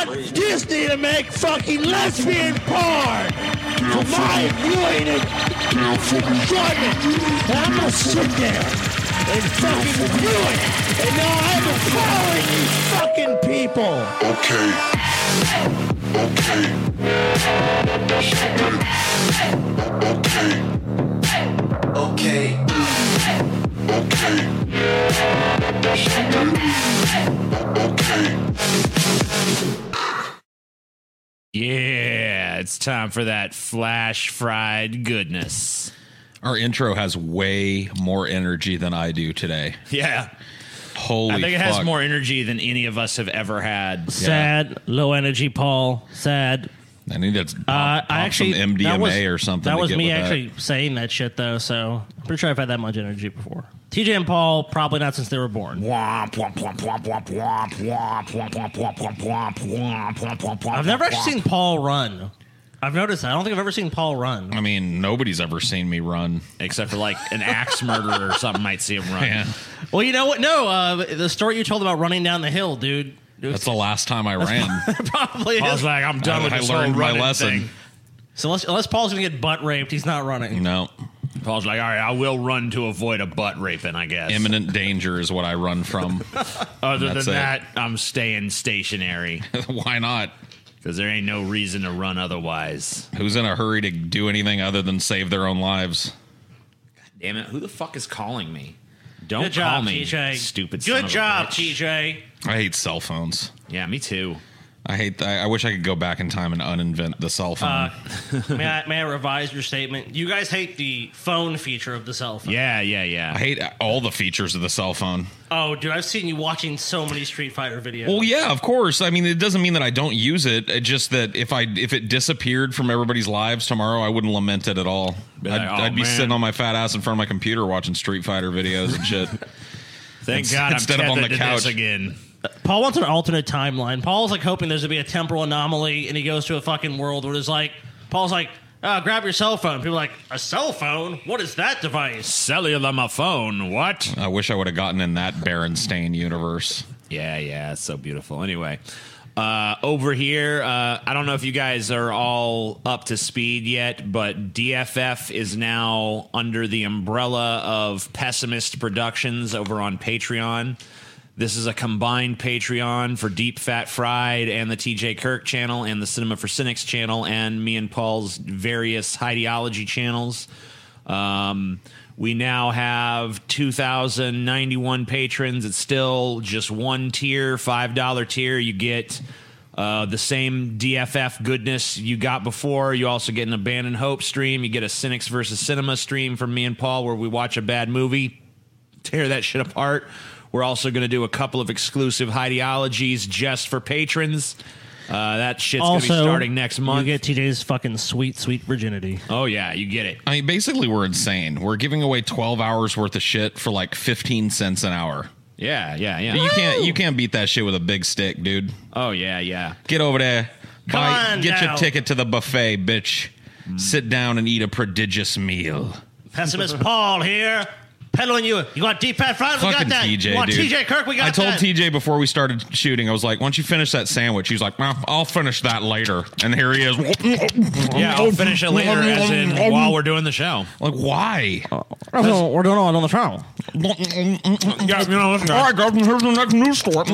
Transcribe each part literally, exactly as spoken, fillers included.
want Disney to make fucking lesbian porn for my viewing and enjoyment. And I'm gonna sit there and fucking view it. And now I'm empowering these fucking people. Okay. Okay. Okay. Okay. Okay. Yeah, it's time for that flash fried goodness. Our intro has way more energy than I do today. Yeah. Holy I think it fuck. has more energy than any of us have ever had. Sad, low energy, Paul. Sad. I need to pop, Uh, I pop actually some M D M A that was, or something. That to was get me with actually that. saying that shit though. So I'm pretty sure I've had that much energy before. T J and Paul probably not since they were born. Womp, womp, womp, womp, womp, womp, womp, womp, womp, womp, womp, womp, womp, womp, womp, womp. I've never actually seen Paul run. I've noticed that. I don't think I've ever seen Paul run. I mean, nobody's ever seen me run. Except for like an axe murderer or something might see him run. Yeah. Well, you know what? No, uh, the story you told about running down the hill, dude. That's the last time I ran. Probably I was is. like, I'm done I- with I this learned whole my running lesson. thing. So unless, unless Paul's gonna get butt raped, he's not running. No. Paul's like, all right, I will run to avoid a butt raping, I guess. Imminent danger is what I run from. Other That's than it. that, I'm staying stationary Why not? because there ain't no reason to run otherwise. Who's in a hurry to do anything other than save their own lives? Damn it, who the fuck is calling me? Don't Good call job, me, T J. stupid son Good of a job, bitch. T J. I hate cell phones. Yeah, me too. I hate that. I wish I could go back in time and uninvent the cell phone. Uh, may I may I revise your statement? You guys hate the phone feature of the cell phone. Yeah, yeah, yeah. I hate all the features of the cell phone. Oh, dude, I've seen you watching so many Street Fighter videos. Well, yeah, of course. I mean, it doesn't mean that I don't use it. It's just that if I if it disappeared from everybody's lives tomorrow, I wouldn't lament it at all. Be I'd, like, oh, I'd be man. sitting on my fat ass in front of my computer watching Street Fighter videos and shit. Thank Ins- God I'm instead of on tethered the to this couch. again. Paul wants an alternate timeline. Paul's like hoping there's gonna be a temporal anomaly, and he goes to a fucking world where there's like Paul's like, oh, grab your cell phone. People are like, a cell phone? What is that device? Cellular my phone. What? I wish I would have gotten in that Berenstain universe. Yeah, yeah, it's so beautiful. Anyway, uh, over here, uh, I don't know if you guys are all up to speed yet, but D F F is now under the umbrella of Pessimist Productions over on Patreon. This is a combined Patreon for Deep Fat Fried and the T J Kirk channel and the Cinema for Cynics channel and me and Paul's various ideology channels. Um, we now have two thousand ninety-one patrons. It's still just one tier, five dollar tier. You get uh, the same D F F goodness you got before. You also get an Abandoned Hope stream. You get a Cynics versus Cinema stream from me and Paul where we watch a bad movie, tear that shit apart. We're also going to do a couple of exclusive ideologies just for patrons. Uh, that shit's going to be Also, starting next month. You get T J's fucking sweet, sweet virginity. Oh, yeah, you get it. I mean, basically, we're insane. We're giving away twelve hours worth of shit for like fifteen cents an hour. Yeah, yeah, yeah. You can't you can't beat that shit with a big stick, dude. Oh, yeah, yeah. Get over there. Come Buy, on get now. your ticket to the buffet, bitch. Sit down and eat a prodigious meal. Pessimist Paul here, peddling you. You want Deep Fat Fried? We got Fucking that. T J, you want dude. T J Kirk? We got I told that. T J before we started shooting, I was like, once you finish that sandwich, he's like, "Nah, I'll finish that later. And here he is. Yeah, I'll finish it later as in while we're doing the show. Like, why? We're doing it on the show. Yeah, you know, listen, All right, guys, here's the next news story.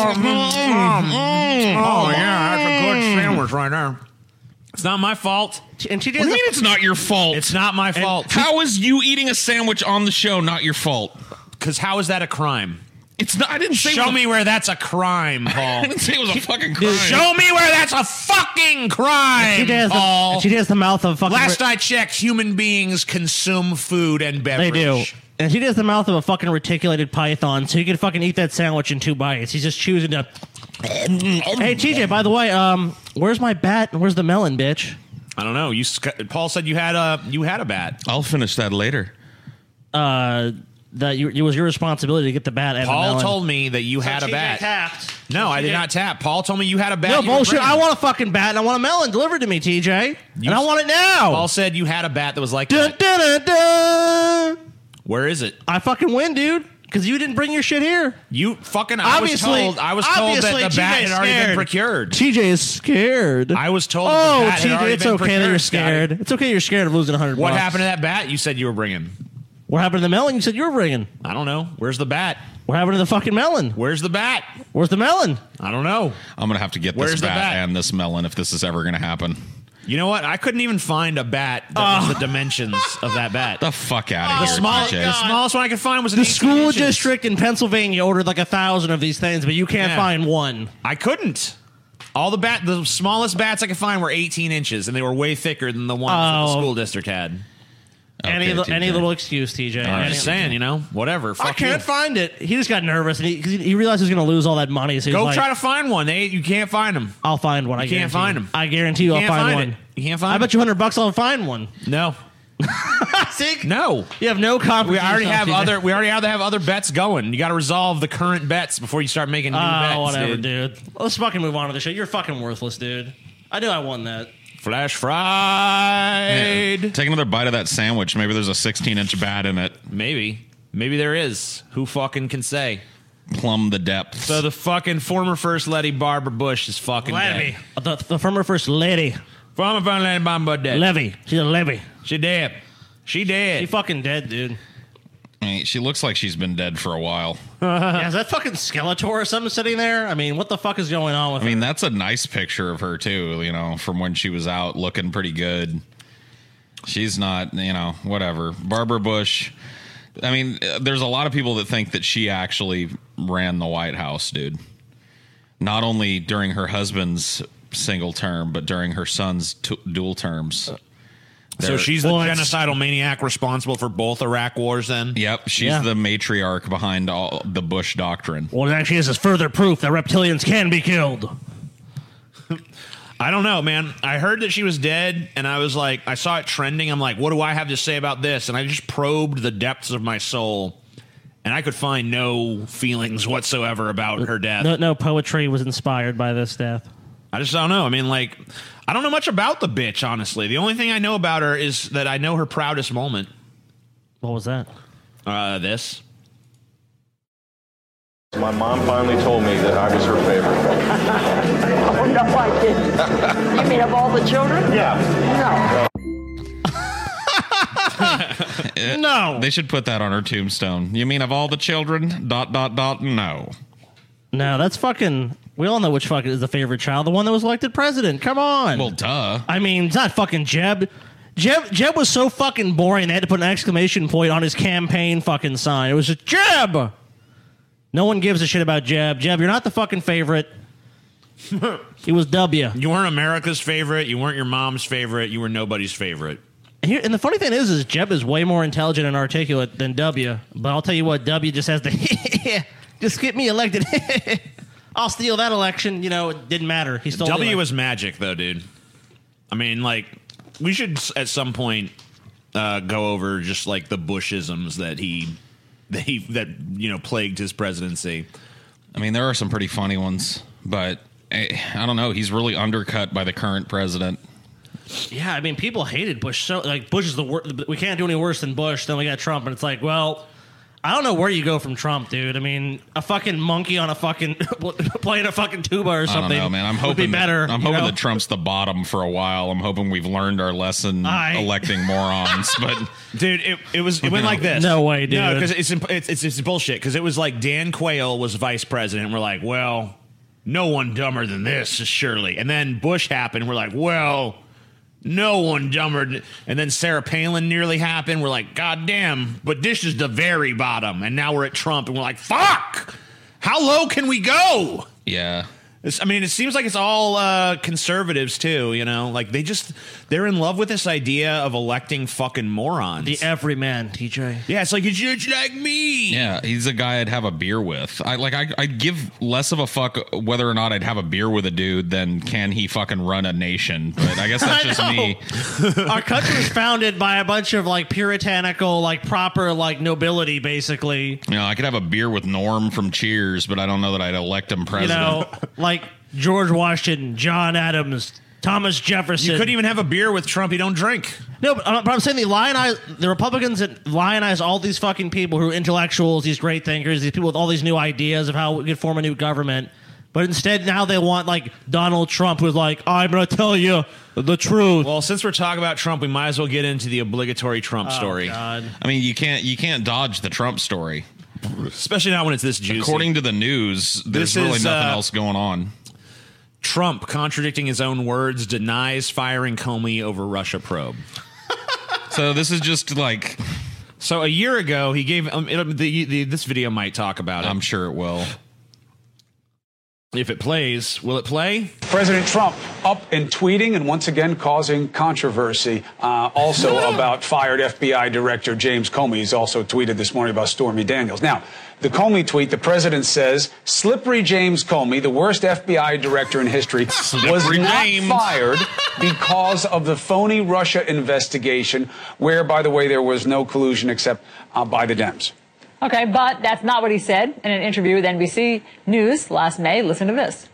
Oh, yeah, that's a good sandwich right there. It's not my fault. And T J's What do you a- mean it's not your fault? It's not my fault. How is you eating a sandwich on the show not your fault? Because how is that a crime? It's not. I didn't say. it Show was a- me where that's a crime, I Paul. didn't say it was a fucking crime. Show me where that's a fucking crime, T J has Paul. the, T J has the mouth of fucking. Last I checked, human beings consume food and they beverage. do. And T J has the mouth of a fucking reticulated python, so you can fucking eat that sandwich in two bites. He's just choosing to. Hey T J, by the way, um, where's my bat and where's the melon, bitch? I don't know. You, sc- Paul said you had a you had a bat. I'll finish that later. Uh, that you, it was your responsibility to get the bat and the Paul melon. told me that you had a T J bat. tapped. No, I T J did not tap. Paul told me you had a bat. No you were bullshit. bringing. I want a fucking bat and I want a melon delivered to me, T J. You and I s- want it now. Paul said you had a bat that was like Dun, that. dun, dun, dun. Where is it? I fucking win, dude. Because you didn't bring your shit here. You fucking. I Obviously- was told. I was told that obviously, the bat T J's had already been scared. procured. T J is scared. I was told. that Oh, the bat had T J, already it's been okay that procured, you're Scotty. scared. It's okay you're scared of losing a hundred What bucks. happened to that bat you said you were bringing? What happened to the melon? You said you were bringing. I don't know. Where's the bat? What happened to the fucking melon? Where's the bat? Where's the melon? I don't know. I'm gonna have to get Where's this the bat, bat? and this melon if this is ever gonna happen. You know what? I couldn't even find a bat that was the dimensions of that bat. The fuck out of The here, small, T J. the smallest one I could find was an The eighteen school inches. district in Pennsylvania ordered like a thousand of these things, but you can't Yeah. find one. I couldn't. All the bat, the smallest bats I could find were eighteen inches, and they were way thicker than the ones that the Oh. school district had. any Okay, li- T J. any little excuse, T J. I'm Any- just saying, you know, whatever. I Fuck can't you. find it. He just got nervous and he, 'cause he, he realized he was going to lose all that money. So he's Go like, try to find one. They, you can't find them. I'll find one. I You can't guarantee find you. 'em. I guarantee you, You I'll can't find, find one. it. You can't find I it. bet you hundred bucks I'll find one. No, See, no. you have no confidence. We in already yourself, have T J. other. We already have to have other bets going. You got to resolve the current bets before you start making new Oh, bets. whatever, dude. dude. Let's fucking move on to the shit. You're fucking worthless, dude. I knew I won that. Flash fried. Take another bite of that sandwich. Maybe there's a sixteen inch bat in it. Maybe, maybe there is. Who fucking can say? Plumb the depths. So the fucking former first lady Barbara Bush is fucking Levy. dead. The, the former first lady. Former first lady Barbara dead. Levy. She's a Levy. She dead. She She dead. fucking dead, dude. I mean, she looks like she's been dead for a while. Yeah, is that fucking Skeletor or something sitting there? I mean, what the fuck is going on with I mean, that's a nice picture of her too. You know, from when she was out, looking pretty good. She's not, you know, whatever. Barbara Bush. I mean, uh, there's a lot of people that think that she actually ran the White House, dude. Not only during her husband's single term, but during her son's t- dual terms. So They're- she's the Well, it's- genocidal maniac responsible for both Iraq wars. Then Yep, she's Yeah. the matriarch behind all the Bush doctrine. Well, it actually is is further proof that reptilians can be killed. I don't know, man. I heard that she was dead, and I was like, I saw it trending. I'm like, what do I have to say about this? And I just probed the depths of my soul, and I could find no feelings whatsoever about her death. No, no poetry was inspired by this death. I just don't know. I mean, like, I don't know much about the bitch, honestly. The only thing I know about her is that I know her proudest moment. What was that? Uh, this. My mom finally told me that I was her favorite. Oh, no, I didn't. You mean of all the children? Yeah. No. No. They should put that on her tombstone. You mean of all the children? Dot dot dot. No. No, that's fucking. We all know which fucking is the favorite child. The one that was elected president. Come on. Well, duh. I mean, it's not fucking Jeb. Jeb Jeb was so fucking boring they had to put an exclamation point on his campaign fucking sign. It was just Jeb. No one gives a shit about Jeb. Jeb, you're not the fucking favorite. It was W. You weren't America's favorite. You weren't your mom's favorite. You were nobody's favorite. And, here, and the funny thing is, is Jeb is way more intelligent and articulate than W. But I'll tell you what, W just has the just get me elected. I'll steal that election. You know, it didn't matter. He stole the W election. was magic, though, dude. I mean, like, we should s- at some point uh, go over just like the Bushisms that he, that he that you know plagued his presidency. I mean, there are some pretty funny ones, but I, I don't know. He's really undercut by the current president. Yeah, I mean, people hated Bush. So like, Bush is the worst. We can't do any worse than Bush. Then we got Trump, and it's like, well, I don't know where you go from Trump, dude. I mean, a fucking monkey on a fucking playing a fucking tuba or I something. don't know, man. I'm would hoping be better. That, I'm you hoping know? that Trump's the bottom for a while. I'm hoping we've learned our lesson I- electing morons. But Dude, it, it was it went like this. No way, dude. No, because it's, imp- it's it's it's bullshit. Because it was like Dan Quayle was vice president. We're like, well, no one dumber than this, surely. And then Bush happened. We're like, well, no one dumber. Than... And then Sarah Palin nearly happened. We're like, god damn. But this is the very bottom. And now we're at Trump, and we're like, fuck. How low can we go? yeah, It's, I mean, it seems like it's all uh, conservatives too. You know, like they just they're in love with this idea of electing fucking morons. the everyman, T J. Yeah, it's like, it's just like me. yeah. He's a guy I'd have a beer with. I like. I, I'd give less of a fuck whether or not I'd have a beer with a dude than can he fucking run a nation. But I guess that's I just know. me. Our country was founded by a bunch of like puritanical, like proper, like nobility, basically. You know, I could have a beer with Norm from Cheers, but I don't know that I'd elect him You president. know, like George Washington, John Adams, Thomas Jefferson. You couldn't even have a beer with Trump. You don't drink. No, but, but I'm saying the lionize the Republicans that lionize all these fucking people who are intellectuals, these great thinkers, these people with all these new ideas of how we could form a new government. But instead, now they want like Donald Trump, who's like, I'm going to tell you the truth. Well, since we're talking about Trump, we might as well get into the obligatory Trump Oh, story. God. I mean, you can't you can't dodge the Trump story. Especially not when it's this juicy. According to the news, there's This really is, nothing uh, else going on. Trump, contradicting his own words, denies firing Comey over Russia probe. So this is just like, So a year ago, he gave um, it, the, the this video might talk about it. I'm sure it will. If it plays, will it play? President Trump up and tweeting and once again causing controversy. Uh, also about fired F B I Director James Comey. He's also tweeted this morning about Stormy Daniels. Now, the Comey tweet, the president says, slippery James Comey, the worst F B I director in history, was Slippery not James. fired because of the phony Russia investigation, where, by the way, there was no collusion except uh, by the Dems. Okay, but that's not what he said in an interview with N B C News last May. Listen to this.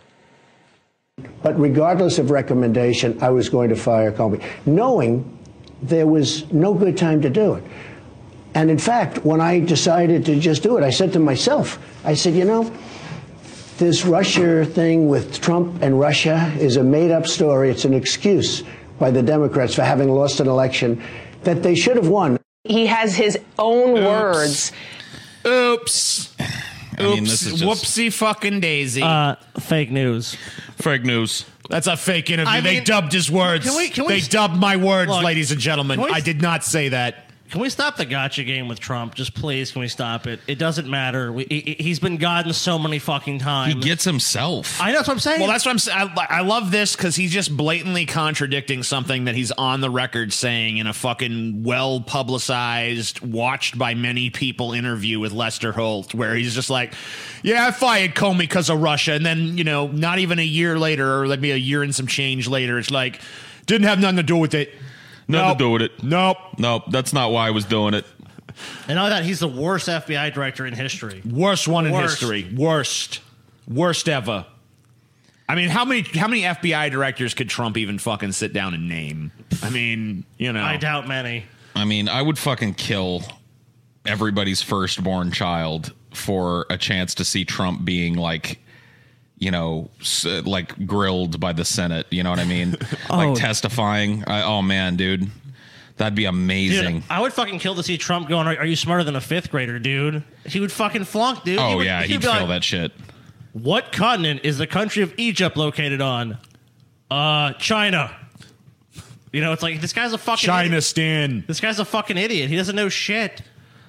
But regardless of recommendation, I was going to fire Comey, knowing there was no good time to do it. And in fact, when I decided to just do it, I said to myself, I said, you know, this Russia thing with Trump and Russia is a made-up story. It's an excuse by the Democrats for having lost an election that they should have won. He has his own Oops. words. Oops. I mean, this is just Whoopsie fucking daisy. Uh, fake news. fake news. That's a fake interview. I they mean, dubbed his words. can we- can we they st- dubbed my words, Look, ladies and gentlemen. can we I st- did not say that. Can we stop the gotcha game with Trump? Just please, can we stop it? It doesn't matter. We, he, he's been gotten so many fucking times. He gets himself. I know that's what I'm saying. Well, that's what I'm saying. I, I love this because he's just blatantly contradicting something that he's on the record saying in a fucking well publicized, watched by many people interview with Lester Holt, where he's just like, yeah, I fired Comey because of Russia. And then, you know, not even a year later, or maybe a year and some change later, it's like, didn't have nothing to do with it. Nothing Nope. to do with it. Nope. Nope, that's not why I was doing it. And all that, he's the worst F B I director in history. Worst one in Worst. history. Worst. Worst ever. I mean, how many how many F B I directors could Trump even fucking sit down and name? I mean, you know. I doubt many. I mean, I would fucking kill everybody's firstborn child for a chance to see Trump being like, you know, s- like grilled by the Senate. You know what I mean? Oh. Like testifying. I, oh man, dude, that'd be amazing. Dude, I would fucking kill to see Trump going, are, are you smarter than a fifth grader, dude? He would fucking flunk, dude. oh he would, yeah, he'd be feel like, that shit. What continent is the country of Egypt located on? Uh, China. You know, it's like, this guy's a fucking China idiot. Stan. This guy's a fucking idiot. He doesn't know shit.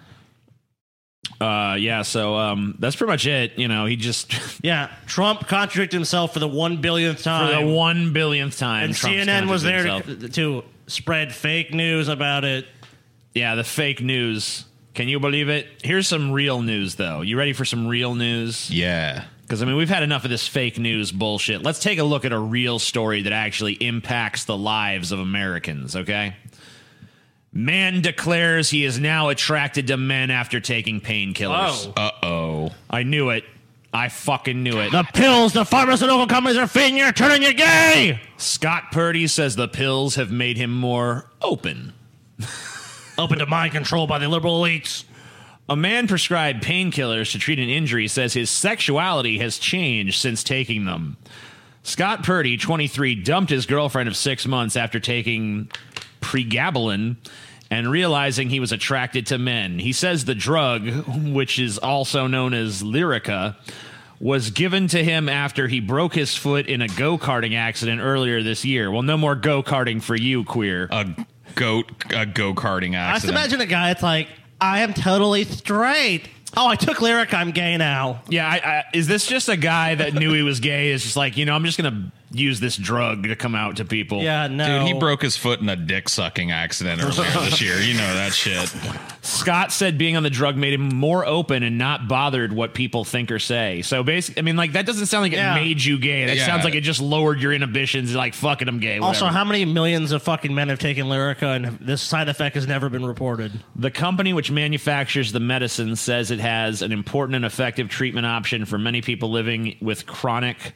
Uh, yeah, so um, that's pretty much it. You know, he just Yeah, Trump contradicted himself for the one billionth for time. the one billionth time. and Trump's C N N was there contradicted to, himself. to spread fake news about it. Yeah, the fake news. Can you believe it? Here's some real news, though. You ready for some real news? Yeah. Because, I mean, we've had enough of this fake news bullshit. Let's take a look at a real story that actually impacts the lives of Americans, okay? Man declares he is now attracted to men after taking painkillers. Oh. Uh oh. I knew it. I fucking knew it. The pills the pharmaceutical companies are feeding you are turning you gay. Scott Purdy says the pills have made him more open. Open to mind control by the liberal elites. A man prescribed painkillers to treat an injury says his sexuality has changed since taking them. Scott Purdy, twenty-three, dumped his girlfriend of six months after taking pregabalin and realizing he was attracted to men. He says the drug, which is also known as Lyrica, was given to him after he broke his foot in a go-karting accident earlier this year. Well, no more go-karting for you, queer. A goat, a go-karting I just accident. imagine a guy that's like, I am totally straight. Oh, I took lyric. I'm gay now. Yeah, I, I, is this just a guy that knew he was gay? Is just like, you know, I'm just gonna use this drug to come out to people. Yeah, no. Dude, he broke his foot in a dick sucking accident earlier this year. You know that shit. Scott said being on the drug made him more open and not bothered what people think or say. So basically, I mean, like, that doesn't sound like it Yeah. made you gay. That Yeah. sounds like it just lowered your inhibitions. Like, fuck it, I'm gay. Also, whatever. how many millions of fucking men have taken Lyrica and this side effect has never been reported? The company which manufactures the medicine says it has an important and effective treatment option for many people living with chronic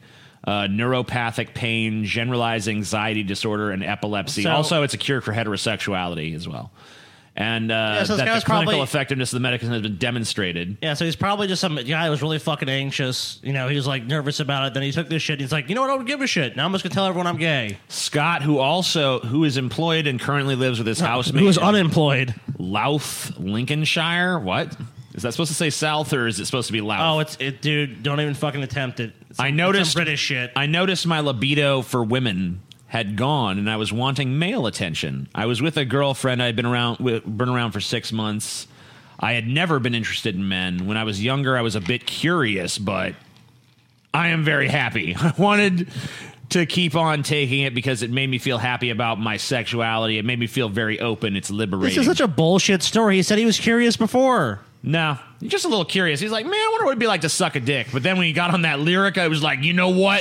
uh, neuropathic pain, generalized anxiety disorder, and epilepsy. So- also, it's a cure for heterosexuality as well. And uh, Yeah, so this that the guy's clinical probably- effectiveness of the medicine has been demonstrated. Yeah, so he's probably just some guy who was really fucking anxious. You know, he was like nervous about it. Then he took this shit. And he's like, you know what? I don't give a shit. Now I'm just gonna tell everyone I'm gay. Scott, who also who is employed and currently lives with his housemate, Who is unemployed? Louth, Lincolnshire. What is that supposed to say? South, or is it supposed to be Louth? Oh, it's it, dude. Don't even fucking attempt it. It's I some- noticed some British shit. I noticed my libido for women had gone, and I was wanting male attention. I was with a girlfriend I had been around with, been around for six months. I had never been interested in men. When I was younger, I was a bit curious, but I am very happy. I wanted to keep on taking it because it made me feel happy about my sexuality. It made me feel very open. It's liberating. This is such a bullshit story. He said he was curious before. No, he's just a little curious. He's like, man, I wonder what it'd be like to suck a dick. But then when he got on that Lyrica, I was like, you know what?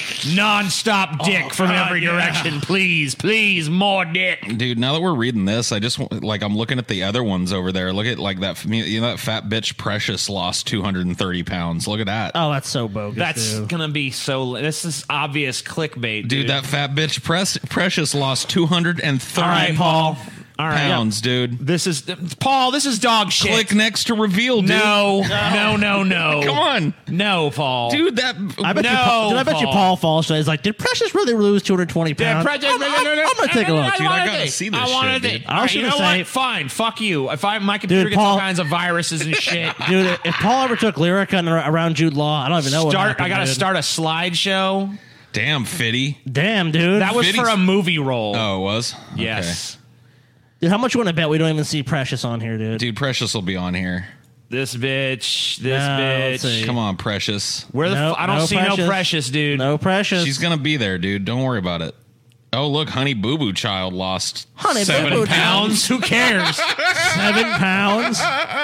Non-stop dick Oh, from God, every yeah. direction. Please, please, more dick. Dude, now that we're reading this, I just want- like I'm looking at the other ones over there. Look at like that. You know that fat bitch Precious lost two hundred thirty pounds. Look at that. Oh, that's so bogus. That's dude. gonna be so. This is obvious clickbait, dude. Dude, that fat bitch Pres- Precious lost two hundred thirty All right, Paul. All right, pounds, dude. This is Paul. This is dog shit. Click next to reveal, dude. No, no, no, no. Come on, no, Paul. dude. That I bet no, you. Paul, dude, I bet you Paul. Paul falls. So he's like, did Precious really lose two hundred twenty pounds? Precious- I'm, I'm, I'm gonna take a look. Dude, I gotta see this I wanna shit, think. dude. I All was right, you gonna know say- what? Fine. Fuck you. If I my computer Dude, gets all Paul- kinds of viruses and shit. Dude, if Paul ever took Lyrica and around Jude Law, I don't even know what Start. happened, I gotta dude. start a slideshow. Damn, Fitty. Damn, dude. That was Fitty's- for a movie role. Oh, it was. Yes. Dude, how much you want to bet we don't even see Precious on here, dude? Okay. Dude, Precious will be on here. This bitch. This No, let's see. bitch. Come on, Precious. Where the? Nope, f- I don't no see no Precious. Precious, dude. No Precious. She's gonna be there, dude. Don't worry about it. Oh, look, Honey Boo Boo Child lost Honey seven Boo Boo pounds. Who cares? seven pounds.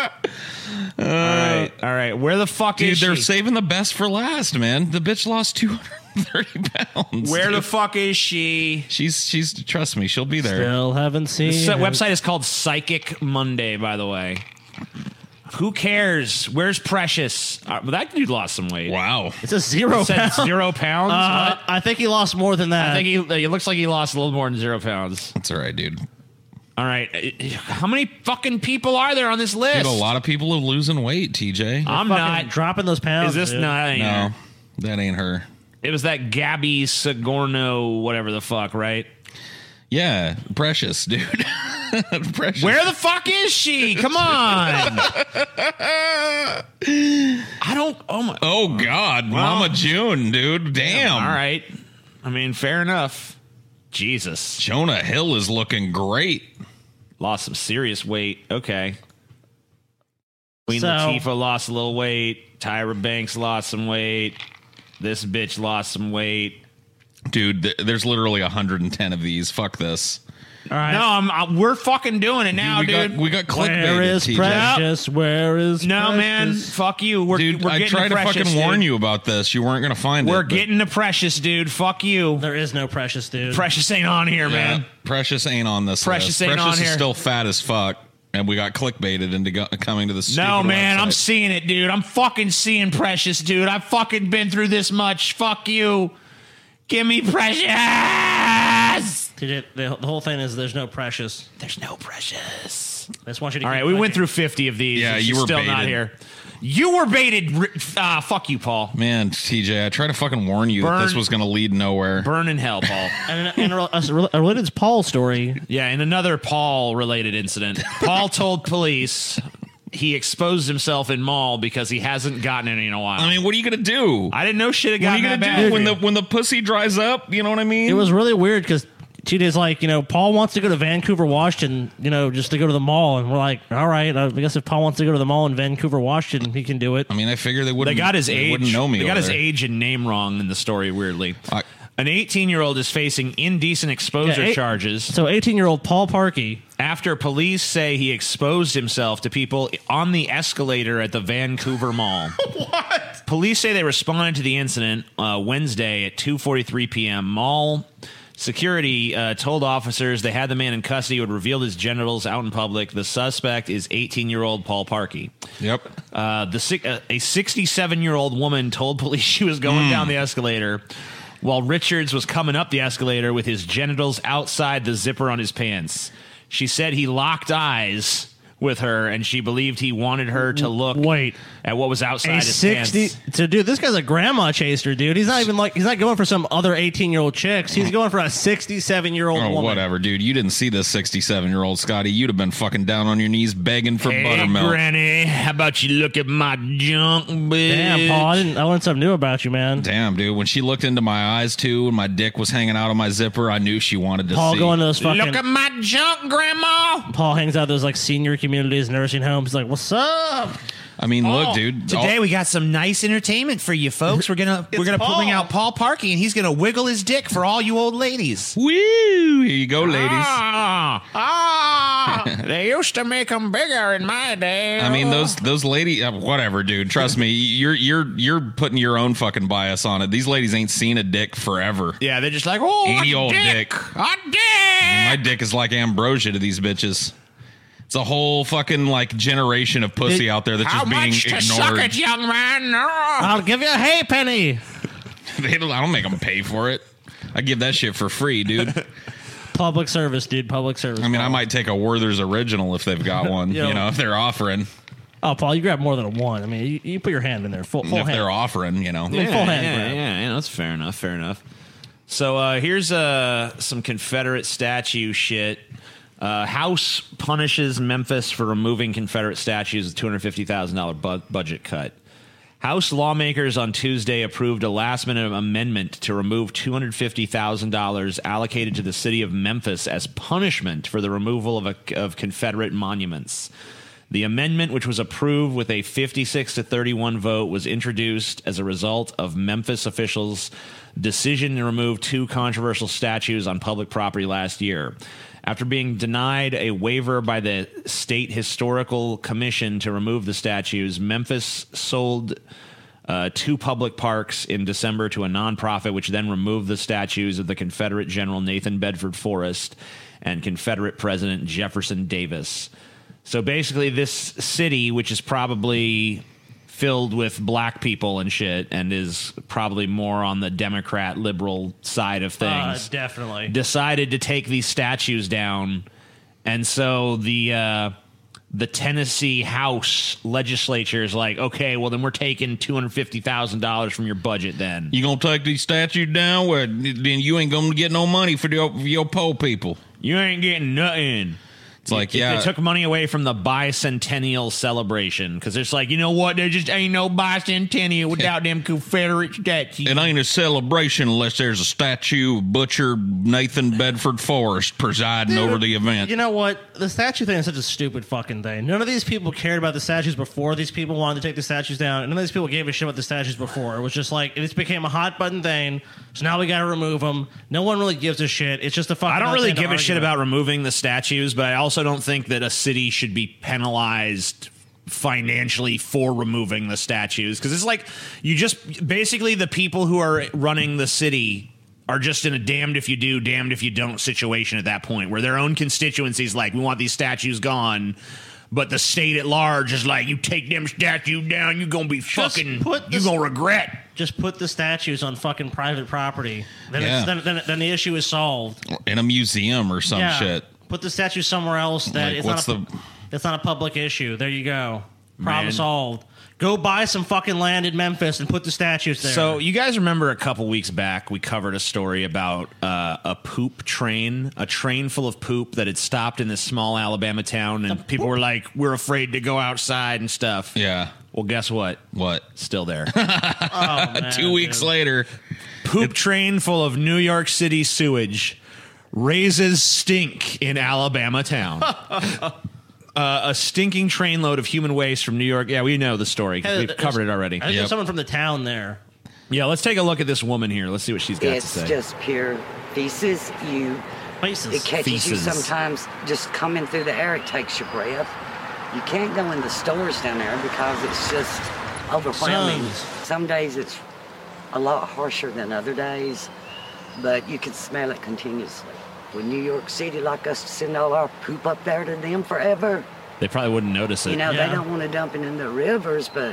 all right. All right. Where the fuck Dude, is they're she? saving the best for last, man. The bitch lost two hundred thirty pounds. Where dude. the fuck is she? She's she's trust me, she'll be there. Still haven't seen. This uh, it. website is called Psychic Monday, by the way. Who cares? Where's Precious? Uh, but that dude lost some weight. Wow. It's a zero It said pound. zero pounds. Uh, What? I think he lost more than that. I think he. It looks like he lost a little more than zero pounds. That's all right, dude. All right. Uh, How many fucking people are there on this list? Dude, a lot of people are losing weight, T J. I'm Fucking not. dropping those pounds. Is this dude. not? No, that ain't her. It was that Gabby Sigorno, whatever the fuck, right? Yeah, Precious, dude. Precious. Where the fuck is she? Come on. I don't. Oh my. Oh God, Mama June, dude. Damn. All right. I mean, fair enough. Jesus. Jonah Hill is looking great. Lost some serious weight. Okay. Queen So- Latifah lost a little weight. Tyra Banks lost some weight. This bitch lost some weight. Dude, th- there's literally one hundred ten of these. Fuck this. All right. No, I'm, I, we're fucking doing it now, we dude. got we got Where clickbaited, is T J. Precious? Where is no, Precious? man. Fuck you. We're, Dude, we're I getting tried to to Precious, fucking warn dude. you about this. You weren't gonna find it. We're but- getting to Precious, dude. Fuck you. There is no Precious, dude. Precious ain't on here, Yeah, man. Precious ain't on this. Precious list. ain't Precious on is here. still fat as fuck, and we got clickbaited into go- coming to the. Stupid No, man. website. I'm seeing it, dude. I'm fucking seeing Precious, dude. I've fucking been through this much. Fuck you. Give me Precious. Dude, it- the, the whole thing is there's no Precious. There's no Precious. I just want you to. All keep right, we went clicking. through fifty of these. Yeah, and you she's were still not baited. here. You were baited. ri- Ah, fuck you, Paul. Man, T J, I tried to fucking warn you that Burn- this was going to lead nowhere. Burn in hell, Paul. And, and a, a, a related Paul story. Yeah, in another Paul-related incident, Paul told police he exposed himself in mall because he hasn't gotten any in a while. I mean, what are you going to do? I didn't know shit had What are gotten you that going to bad. do when the when the pussy dries up? You know what I mean? It was really weird because T J's like, you know, Paul wants to go to Vancouver, Washington, you know, just to go to the mall. And we're like, all right, I guess if Paul wants to go to the mall in Vancouver, Washington, he can do it. I mean, I figure they wouldn't. They got his they age. Wouldn't know me. They got over his there. age and name wrong in the story. Weirdly, I- an eighteen-year-old is facing indecent exposure Yeah, eight- charges So eighteen-year-old Paul Parkey. after police say he exposed himself to people on the escalator at the Vancouver Mall. What? Police say they responded to the incident uh, Wednesday at two forty-three p.m. Mall Security uh, told officers they had the man in custody, would reveal his genitals out in public. The suspect is eighteen-year-old Paul Parkey. Yep. Uh, the uh, a sixty-seven-year-old woman told police she was going Mm. down the escalator while Richards was coming up the escalator with his genitals outside the zipper on his pants. She said he locked eyes with her, and she believed he wanted her to look Wait. at what was outside A his sixty. pants. So, dude, this guy's a grandma chaser, dude. He's not even like he's not going for some other eighteen-year-old chicks. He's going for a sixty-seven-year-old Oh, woman. whatever, dude. You didn't see this sixty-seven-year-old Scotty. You'd have been fucking down on your knees begging for Hey, buttermilk. Granny, how about you look at my junk, bitch? Damn, Paul, I didn't. I learned something new about you, man. Damn, dude. When she looked into my eyes too, and my dick was hanging out of my zipper, I knew she wanted to Paul see. going to those fucking. Look at my junk, Grandma. Paul hangs out at those like senior communities, nursing homes. He's like, "What's up?" I mean, Oh, look, dude. Today all- we got some nice entertainment for you folks. We're gonna we're gonna Paul. bring out Paul Parkey, and he's gonna wiggle his dick for all you old ladies. Woo! Here you go, ladies. Ah, ah, they used to make them bigger in my day. I mean, those those lady, uh, whatever, dude. Trust me, you're you're you're putting your own fucking bias on it. These ladies ain't seen a dick forever. Yeah, they're just like, oh, Any a old dick, dick. a dick. My dick is like ambrosia to these bitches. It's a whole fucking like generation of pussy It- out there that's How just being much to suck ignored. it, young man? I'll give you a hay penny. They don't, I don't make them pay for it. I give that shit for free, dude. Public service, dude. Public service. I mean, I Paul. might take a Werther's original if they've got one. Yeah. You know, if they're offering, Oh, Paul, you grab more than a one. I mean, you, you put your hand in there, full, full if hand. they're offering, you know. I mean, full hand yeah, grab. yeah, yeah, that's fair enough. Fair enough. So uh, here's uh, some Confederate statue shit. Uh, House punishes Memphis for removing Confederate statues with two hundred fifty thousand dollars bu- budget cut. House lawmakers on Tuesday approved a last-minute amendment to remove two hundred fifty thousand dollars allocated to the city of Memphis as punishment for the removal of, a, of Confederate monuments. The amendment, which was approved with a fifty-six to thirty-one vote, was introduced as a result of Memphis officials' decision to remove two controversial statues on public property last year. After being denied a waiver by the State Historical Commission to remove the statues, Memphis sold uh, two public parks in December to a nonprofit, which then removed the statues of the Confederate General Nathan Bedford Forrest and Confederate President Jefferson Davis. So basically, this city, which is probably filled with black people and shit, and is probably more on the Democrat liberal side of Uh, things, definitely. decided to take these statues down, and so the uh, the Tennessee House legislature is like, okay, well then we're taking two hundred fifty thousand dollars from your budget. Then You gonna take these statues down? Well, then you ain't gonna get no money for your, for your poor people. you ain't getting nothing. It's like, They yeah, took money away from the bicentennial celebration because it's like, you know what? There just ain't no bicentennial without them Confederate statues. it ain't a celebration unless there's a statue of Butcher Nathan Bedford Forrest presiding Dude, over the event. You know what? The statue thing is such a stupid fucking thing. None of these people cared about the statues before these people wanted to take the statues down. And none of these people gave a shit about the statues before. It was just like, it just became a hot button thing. So now we got to remove them. No one really gives a shit. It's just a fucking. I don't really hot thing give to a shit argue about removing the statues, but I also don't think that a city should be penalized financially for removing the statues because it's like you just basically the people who are running the city are just in a damned if you do, damned if you don't situation at that point where their own constituencies like, we want these statues gone. But the state at large is like, you take them statues down, you're going to be fucking, put you're this- going to regret. Just put the statues on fucking private property. Then, Yeah. it's, then, then, then the issue is solved. In a museum or some yeah. shit. Put the statue somewhere else that Like, it's, what's not a, the- it's not a public issue. There you go. Problem Man. solved. Go buy some fucking land in Memphis and put the statues there. So you guys remember a couple weeks back we covered a story about uh, a poop train, a train full of poop that had stopped in this small Alabama town, and people were like, "We're afraid to go outside and stuff." Yeah. Well, guess what? What? Still there. oh, man, Two weeks dude. later. Poop train full of New York City sewage raises stink in Alabama town. Uh, a stinking trainload of human waste from New York. Yeah, we know the story. Hey, We've there's- covered it already. I think Yep. there's someone from the town there. Yeah, let's take a look at this woman here. Let's see what she's got It's to say. just pure feces. You, Faces. it catches you Feces. sometimes just coming through the air. It takes your breath. You can't go in the stores down there because it's just overwhelming. Sons. Some days it's a lot harsher than other days. but you can smell it continuously. Would New York City like us to send all our poop up there to them forever? They probably wouldn't notice it. You know, Yeah. they don't want to dump it in the rivers, but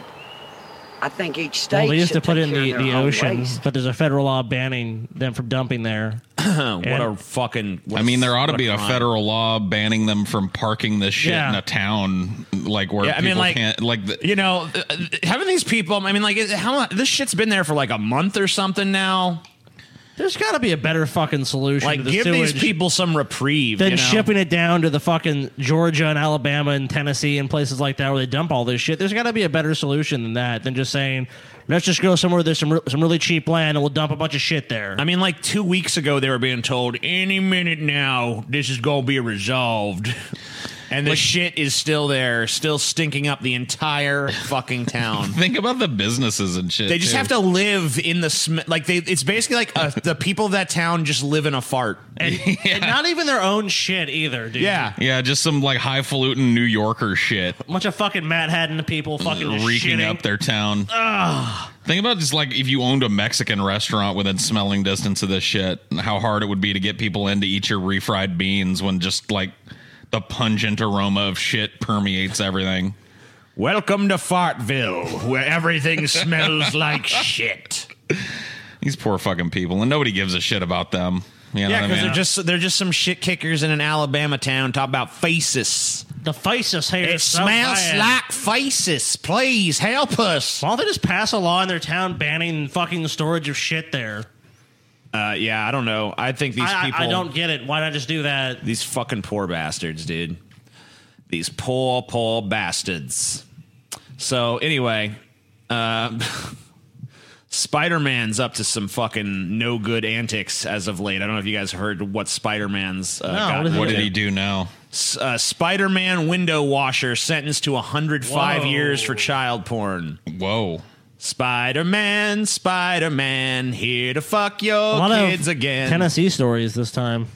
I think each state Well, they used should to put it take in care the, of their the own ocean, waste. but there's a federal law banning them from dumping there. what And- a fucking. What I mean, there ought to what be a crime. federal law banning them from parking this shit Yeah. in a town, like where Yeah, I people mean, like, can't. Like, the, you know, uh, having these people. I mean, like, is- how this shit's been there for like a month or something now. There's got to be a better fucking solution Like, to the give these sewage people some reprieve. than you know? shipping it down to the fucking Georgia and Alabama and Tennessee and places like that where they dump all this shit. There's got to be a better solution than that, than just saying, let's just go somewhere where there's some, re- some really cheap land and we'll dump a bunch of shit there. I mean, like two weeks ago, they were being told any minute now this is going to be resolved. And the shit is still there, still stinking up the entire fucking town. think about the businesses and shit. They just too. have to live in the sm- like they. It's basically like a, the people of that town just live in a fart. and, and not even their own shit either, dude. Yeah, Yeah, just some like highfalutin New Yorker shit. A bunch of fucking Mad Hatten people fucking just reeking shitting. up their town. Think about just like if you owned a Mexican restaurant within smelling distance of this shit, and how hard it would be to get people in to eat your refried beans when just like the pungent aroma of shit permeates everything. Welcome to Fartville, where everything smells like shit. These poor fucking people, and nobody gives a shit about them. You know Yeah, what I because mean? they're just they're just some shit kickers in an Alabama town talk about faces. The faces here. It is so smells bad. like faces. Please help us. Why don't they just pass a law in their town banning fucking storage of shit there? Uh, yeah, I don't know. I think these I, I- people. I don't get it. Why not just do that? These fucking poor bastards, dude. These poor, poor bastards. So anyway, uh, Spider-Man's up to some fucking no good antics as of late. I don't know if you guys heard what Spider-Man's uh, No, got. what is what it? did he do now? S- uh, Spider-Man window washer sentenced to one hundred five Whoa. years for child porn. Whoa. Spider-Man, Spider-Man, here to fuck A your lot kids of again. Tennessee stories this time.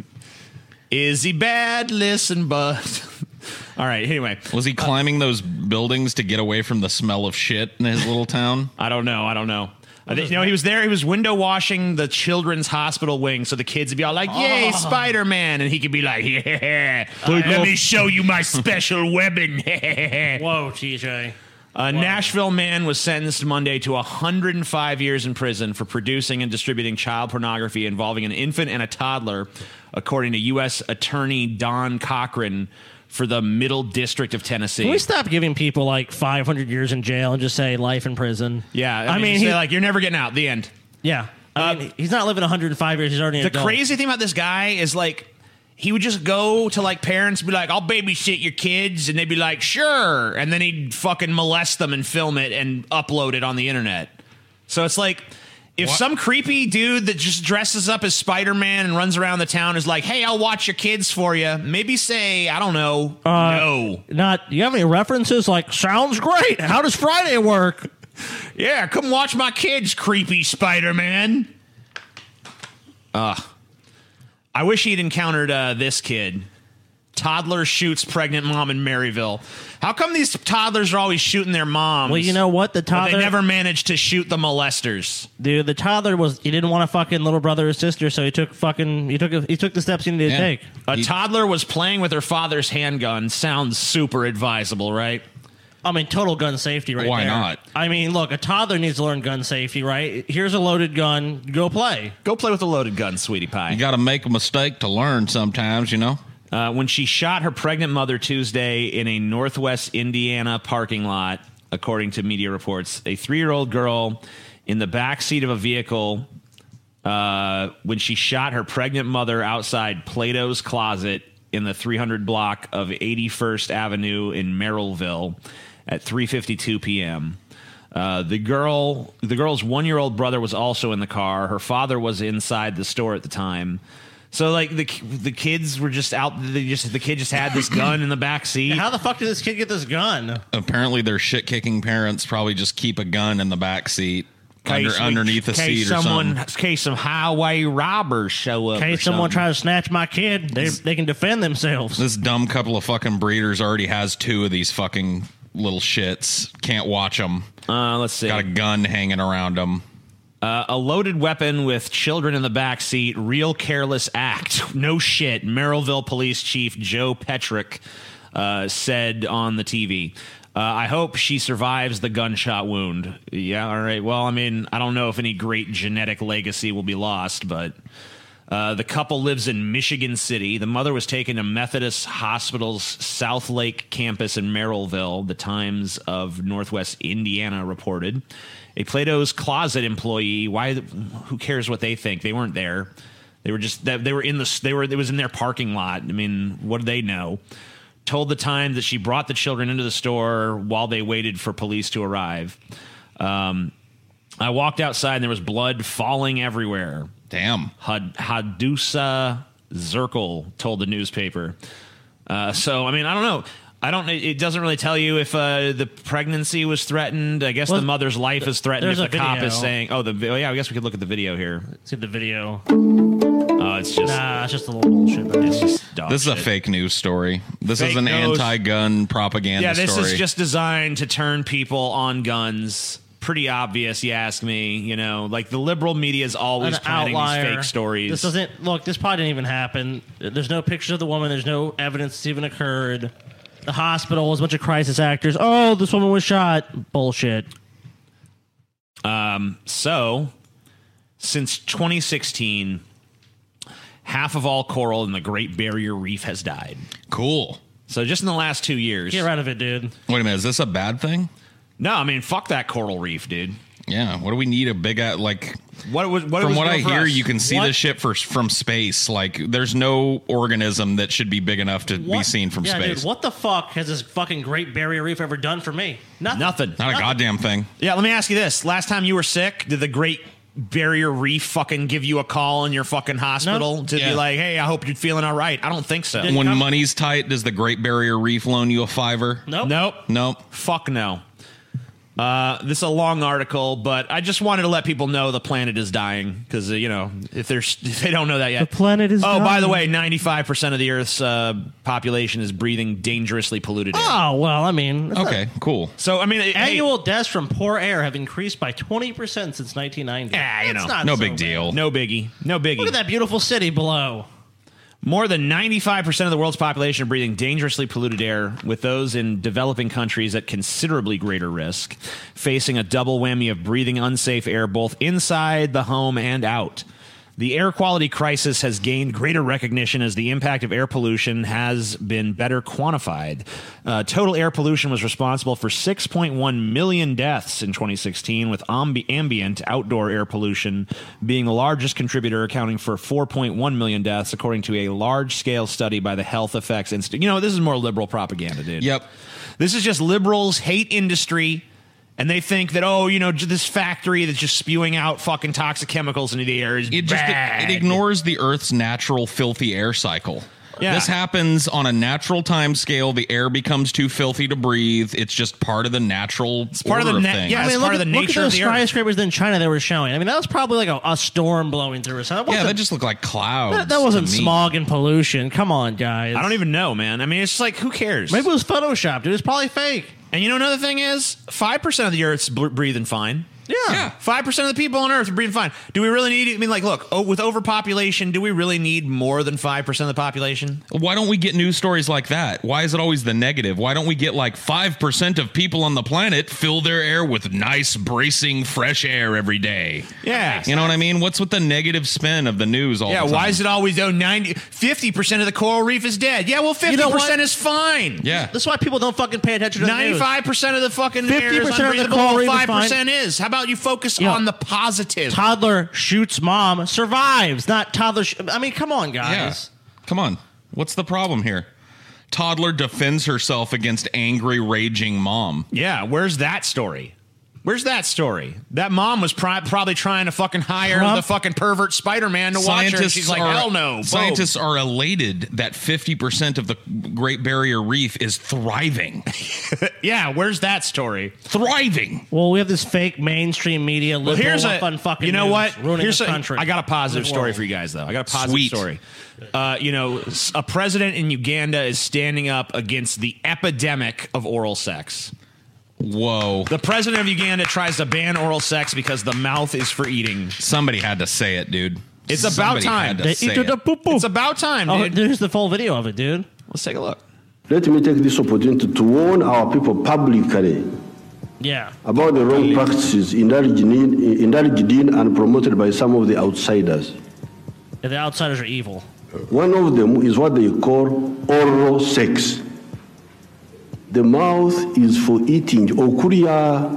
Is he bad? Listen, bud. All right, anyway. Was he climbing those buildings to get away from the smell of shit in his little town? I don't know. I don't know. I think, you know, he was there. He was window washing the children's hospital wing, so the kids would be all like, "Yay, Oh. Spider-Man!" and he could be like, "Yeah, let me show you my special weapon." Whoa, T J. A Nashville man was sentenced Monday to one hundred five years in prison for producing and distributing child pornography involving an infant and a toddler, according to U S Attorney Don Cochran for the Middle District of Tennessee. Can we stop giving people like five hundred years in jail and just say life in prison? Yeah, I, I mean, mean, say he- like you're never getting out. The end. Yeah. I mean, he's not living one hundred five years. He's already an The adult. crazy thing about this guy is like he would just go to like parents and be like, "I'll babysit your kids," and they'd be like, "Sure," and then he'd fucking molest them and film it and upload it on the internet. So it's like if What? some creepy dude that just dresses up as Spider-Man and runs around the town is like, "Hey, I'll watch your kids for you," maybe say, I don't know, Uh, no, Not. Do you have any references? Like, sounds great. How does Friday work? yeah, come watch my kids, creepy Spider-Man. Ugh. I wish he'd encountered uh, this kid. Toddler shoots pregnant mom in Maryville. How come these toddlers are always shooting their moms? Well, you know what? The but toddler, they never managed to shoot the molesters. dude. The toddler was. He didn't want a fucking little brother or sister, so he took fucking. He took. He took the steps he needed Yeah. to take. A toddler was playing with her father's handgun. Sounds super advisable, right? I mean, total gun safety, right Why there. not? I mean, look, a toddler needs to learn gun safety, right? Here's a loaded gun. Go play. Go play with a loaded gun, sweetie pie. You got to make a mistake to learn sometimes, you know? Uh, when she shot her pregnant mother Tuesday in a Northwest Indiana parking lot, according to media reports, a three-year-old girl in the back seat of a vehicle, uh, when she shot her pregnant mother outside Plato's Closet in the three hundred block of eighty-first Avenue in Merrillville at three fifty-two p.m. Uh, the girl, the girl's one-year-old brother was also in the car. Her father was inside the store at the time. So, like, the the kids were just out. They just the kid just had this gun in the back seat. How the fuck did this kid get this gun? Apparently, their shit-kicking parents probably just keep a gun in the back seat, under, Case- underneath the case seat or someone, something. In case some highway robbers show up. In case or someone something. tries to snatch my kid, they they can defend themselves. This dumb couple of fucking breeders already has two of these fucking little shits. Can't watch them. Uh, let's see. Got a gun hanging around them. Uh, a loaded weapon with children in the backseat, real careless act. No shit. Merrillville Police Chief Joe Petrick uh, said on the T V. Uh, I hope she survives the gunshot wound. Yeah, all right. Well, I mean, I don't know if any great genetic legacy will be lost, but uh, the couple lives in Michigan City. The mother was taken to Methodist Hospital's South Lake campus in Merrillville, the Times of Northwest Indiana reported. A Plato's Closet employee. Why? Who cares what they think? They weren't there. They were just. They were in the. They were. It was in their parking lot. I mean, what do they know? Told the Times that she brought the children into the store while they waited for police to arrive. Um, I walked outside and there was blood falling everywhere. Damn. Had Hadusa Zirkle told the newspaper. Uh, so I mean, I don't know. I don't. It doesn't really tell you if uh, the pregnancy was threatened. I guess well, the mother's life is threatened if the cop is saying, "Oh, the oh, yeah." I guess we could look at the video here. See the video. Oh, it's just nah. It's just a little bullshit. Though. It's just dog this shit. is a fake news story. This Fake is an news. anti-gun propaganda. Yeah, this story. is just designed to turn people on guns. Pretty obvious, you ask me. You know, like the liberal media is always An planning outlier. these fake stories. This doesn't look. This probably didn't even happen. There's no pictures of the woman. There's no evidence it's even occurred. The hospital is a bunch of crisis actors. Oh, this woman was shot. Bullshit. Um. So, since twenty sixteen, half of all coral in the Great Barrier Reef has died. Cool. So just in the last two years. Get rid of it, dude. Wait a minute. Is this a bad thing? No, I mean, fuck that coral reef, dude. Yeah. What do we need a big uh, like? What was what from was what I for hear, us? you can see What? this shit for, from space. Like, there's no organism that should be big enough to What? be seen from yeah, space. Dude, what the fuck has this fucking Great Barrier Reef ever done for me? Nothing. Nothing. Not Nothing. a goddamn thing. Yeah, let me ask you this: last time you were sick, did the Great Barrier Reef fucking give you a call in your fucking hospital Nope. to Yeah. be like, "Hey, I hope you're feeling all right"? I don't think so. Didn't When come- money's tight, does the Great Barrier Reef loan you a fiver? Nope. Nope. Nope. Fuck no. Uh, this is a long article, but I just wanted to let people know the planet is dying because uh, you know if there's if they don't know that yet. The planet is Oh, by the dying. way, ninety-five percent of the Earth's uh, population is breathing dangerously polluted air. Oh well, I mean, that's Okay, cool. So I mean, it- hey, annual deaths from poor air have increased by twenty percent since nineteen ninety. Yeah, you It's know, not No so big bad. deal. no biggie, no biggie. Look at that beautiful city below. More than ninety-five percent of the world's population are breathing dangerously polluted air, with those in developing countries at considerably greater risk, facing a double whammy of breathing unsafe air both inside the home and out. The air quality crisis has gained greater recognition as the impact of air pollution has been better quantified. Uh, total air pollution was responsible for six point one million deaths in twenty sixteen, with ambi- ambient outdoor air pollution being the largest contributor, accounting for four point one million deaths, according to a large-scale study by the Health Effects Institute. You know, this is more liberal propaganda, dude. Yep. This is just liberals hate industry. And they think that, oh, you know, j- this factory that's just spewing out fucking toxic chemicals into the air is It just bad. it ignores the Earth's natural filthy air cycle. Yeah. This happens on a natural time scale. The air becomes too filthy to breathe. It's just part of the natural it's part of the na- things. yeah, I it's mean, part look, of the look nature at of those the earth. skyscrapers in China they were showing. I mean, that was probably like a, a storm blowing through or something. That Yeah, wasn't- that just looked like clouds. that, that wasn't to me. smog and pollution. Come on, guys. I don't even know, man. I mean, it's just like, who cares? Maybe it was Photoshop, dude. It's probably fake. And you know another thing is, five percent of the Earth's b- breathing fine. Yeah. Yeah. five percent of the people on Earth are breathing fine. Do we really need, I mean, like, look, oh, with overpopulation, do we really need more than five percent of the population? Why don't we get news stories like that? Why is it always the negative? Why don't we get like five percent of people on the planet fill their air with nice, bracing, fresh air every day? Yeah. You know what I mean? What's with the negative spin of the news all Yeah, the time? why is it always, oh, ninety, fifty percent of the coral reef is dead? Yeah, well, fifty percent what? is fine. Yeah. That's why people don't fucking pay attention to the news. ninety-five percent of the fucking air is fifty percent of the unbreathable, coral reef is five percent is. How about you focus Yeah. on the positive? Toddler shoots mom, survives. Not toddler. Sh- I mean, come on, guys. Yeah. Come on. What's the problem here? Toddler defends herself against angry, raging mom. Yeah, where's that story? Where's that story? That mom was pri- probably trying to fucking hire Trump- the fucking pervert Spider-Man to watch her. And she's like, are, hell no. Scientists are elated that fifty percent of the Great Barrier Reef is thriving. Yeah, where's that story? Thriving. Well, we have this fake mainstream media Well, liberal here's a fun fucking you know news what? ruining Here's this a, country. I got a positive This story world. for you guys, though. I got a positive Sweet. story. Uh, you know, s- a president in Uganda is standing up against the epidemic of oral sex. Whoa. The president of Uganda tries to ban oral sex because the mouth is for eating. Somebody had to say it, dude. It's about Somebody time. had to They say eat it. the poo-poo. It's about time, Oh, dude. there's the full video of it, dude. Let's take a look. Let me take this opportunity to warn our people publicly Yeah. about the wrong practices indulged in, indulged in and promoted by some of the outsiders. And the outsiders are evil. One of them is what they call oral sex. The mouth is for eating. Okuria.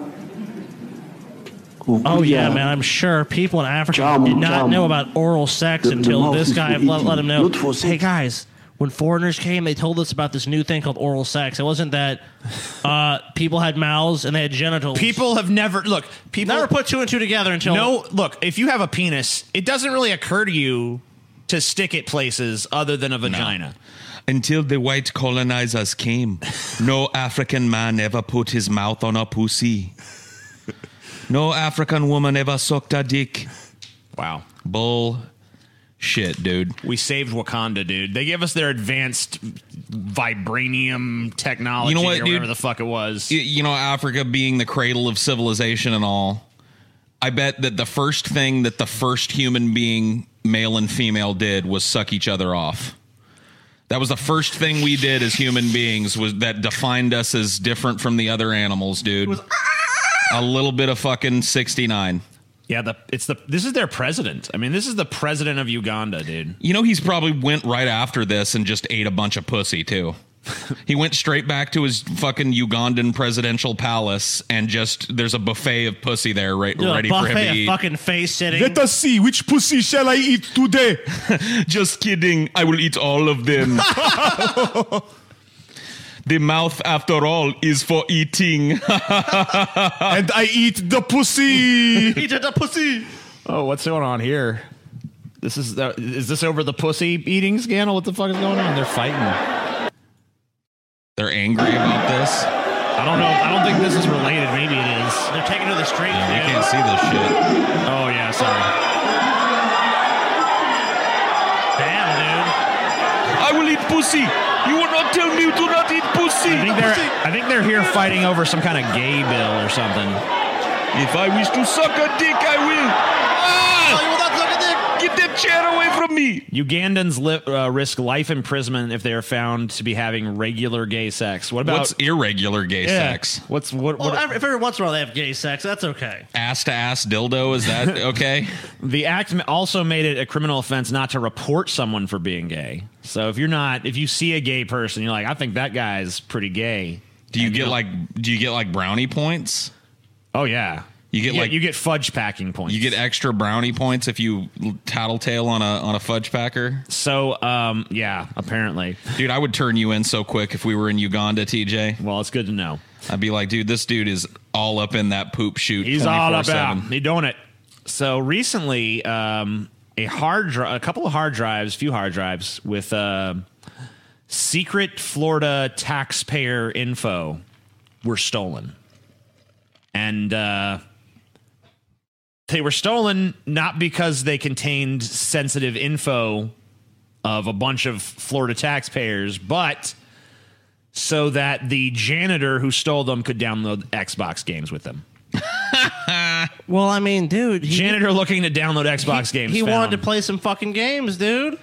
Oh yeah, man! I'm sure people in Africa Jam, did not jam. know about oral sex The- the until mouth this is guy for let, eating, let them know. not for Hey sex. guys, when foreigners came, they told us about this new thing called oral sex. It wasn't that uh, people had mouths and they had genitals. People have never look. People never put two and two together until no. Look, if you have a penis, it doesn't really occur to you to stick it places other than a vagina. Until the white colonizers came, no African man ever put his mouth on a pussy. No African woman ever sucked a dick. Wow. Bull shit, dude. We saved Wakanda, dude. They gave us their advanced vibranium technology You know what, or whatever dude? the fuck it was. Y- You know, Africa being the cradle of civilization and all, I bet that the first thing that the first human being, male and female, did was suck each other off. That was the first thing we did as human beings, was that defined us as different from the other animals, dude. A little bit of fucking sixty-nine. Yeah, the it's the this is their president. I mean, this is the president of Uganda, dude. You know, he's probably went right after this and just ate a bunch of pussy too. He went straight back to his fucking Ugandan presidential palace and just there's a buffet of pussy there, right, Dude, ready a for him buffet to of eat. fucking face sitting. us see which pussy shall I eat today. Just kidding. I will eat all of them. The mouth, after all, is for eating. And I eat the pussy. Eat the pussy. Oh, what's going on here? This is uh, is this over the pussy eating scandal? What the fuck is going on? They're fighting. They're angry about this. I don't know. I don't think this is related. Maybe it is. They're taking to the street. Yeah, you dude. can't see this shit. Oh yeah, sorry. Damn, dude. I will eat pussy. You will not tell me to not eat pussy. I think they're I think they're here fighting over some kind of gay bill or something. If I wish to suck a dick, I will. Ah! You will not suck a dick. Get that chair away from me. Ugandans li- uh, risk life imprisonment if they are found to be having regular gay sex. What about What's irregular gay Yeah. sex? What's what? Well, what every, if every once in a while they have gay sex, that's okay. Ass to ass dildo? Is that okay? The act also made it a criminal offense not to report someone for being gay. So if you're not, if you see a gay person, you're like, I think that guy's pretty gay. Do you And get you'll- like do you get like brownie points? Oh yeah, You get like you get fudge packing points. you get extra brownie points if you tattletale on a on a fudge packer. So um yeah, apparently. Dude, I would turn you in so quick if we were in Uganda, T J. Well, it's good to know. I'd be like, dude, this dude is all up in that poop shoot. He's all about twenty-four seven. he doing it. So recently, um, a hard dri- a couple of hard drives, few hard drives with uh, secret Florida taxpayer info were stolen, and uh, they were stolen not because they contained sensitive info of a bunch of Florida taxpayers, but so that the janitor who stole them could download Xbox games with them. Well, I mean, dude, he, Janitor looking to download Xbox he, games. He found. wanted to play some fucking games, dude.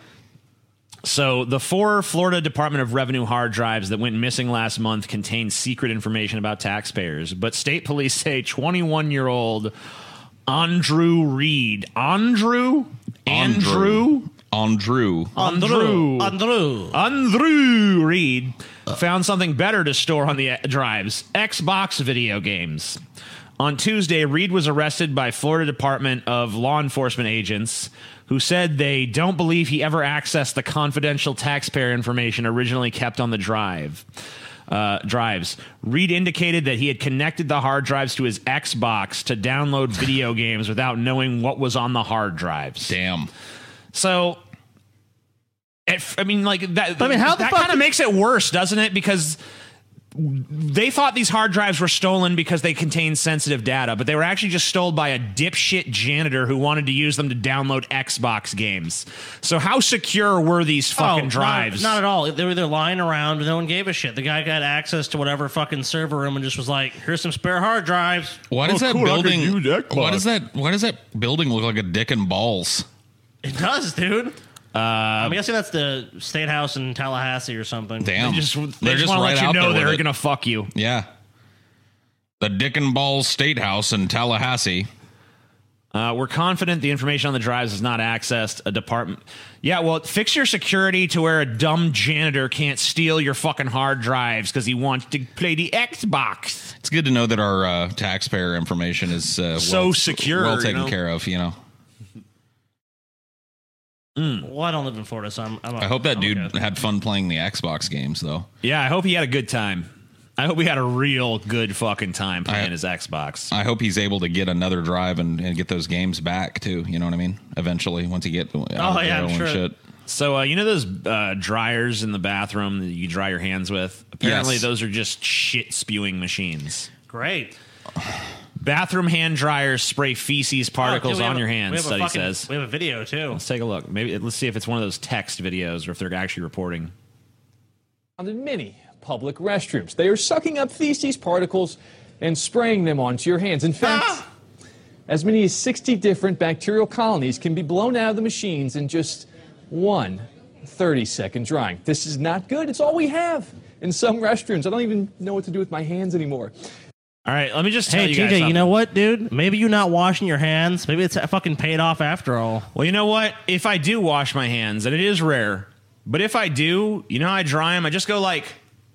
So the four Florida Department of Revenue hard drives that went missing last month contained secret information about taxpayers, but state police say twenty-one-year-old Andrew Reed, Andrew, Andrew, Andrew. Andrew, Andrew. Andrew Reed found something better to store on the uh, drives: Xbox video games. On Tuesday, Reed was arrested by Florida Department of Law Enforcement agents who said they don't believe he ever accessed the confidential taxpayer information originally kept on the drive. Uh, drives. Reed indicated that he had connected the hard drives to his Xbox to download video games without knowing what was on the hard drives. Damn. So, it, I mean, like that. I mean, how the that fuck kind of did- makes it worse, doesn't it? Because they thought these hard drives were stolen because they contained sensitive data, but they were actually just stolen by a dipshit janitor who wanted to use them to download Xbox games. So how secure were these fucking oh, drives? Not, not at all. They were either lying around, but no one gave a shit. The guy got access to whatever fucking server room and just was like, "Here's some spare hard drives." Why does oh, that cool, building? Why does that? Why does that building look like a dick and balls? It does, dude. Uh, I'm guessing that's the State House in Tallahassee or something. Damn, They just, they they're just, just want right to let you out know there with they're it. going to fuck you. Yeah, the Dick and Balls State House in Tallahassee. Uh, we're confident the information on the drives is not accessed. A department. Yeah, well, fix your security to where a dumb janitor can't steal your fucking hard drives because he wants to play the Xbox. It's good to know that our uh, taxpayer information is uh, So well, secure, well you taken know? care of. You know. Mm. Well, I don't live in Florida, so I'm. I'm I hope that I'm dude okay. had fun playing the Xbox games, though. Yeah, I hope he had a good time. I hope he had a real good fucking time playing I- his Xbox. I hope he's able to get another drive and, and get those games back too. You know what I mean? Eventually, once he get out Oh, of yeah, jail I'm and sure. shit. So, uh, you know those uh, dryers in the bathroom that you dry your hands with? Apparently, Yes. those are just shit spewing machines. Great. Bathroom hand dryers spray feces particles Oh, dude, we on have a- your we hands, have a study fucking- says. We have a video, too. Let's take a look. Maybe let's see if it's one of those text videos or if they're actually reporting. In many public restrooms, they are sucking up feces particles and spraying them onto your hands. In fact, Ah! as many as sixty different bacterial colonies can be blown out of the machines in just one thirty-second drying. This is not good. It's all we have in some restrooms. I don't even know what to do with my hands anymore. All right, let me just tell Hey, you T guys J, something. you know what, dude? Maybe you not washing your hands. Maybe it's fucking paid off after all. Well, you know what? If I do wash my hands, and it is rare, but if I do, you know how I dry them? I just go like,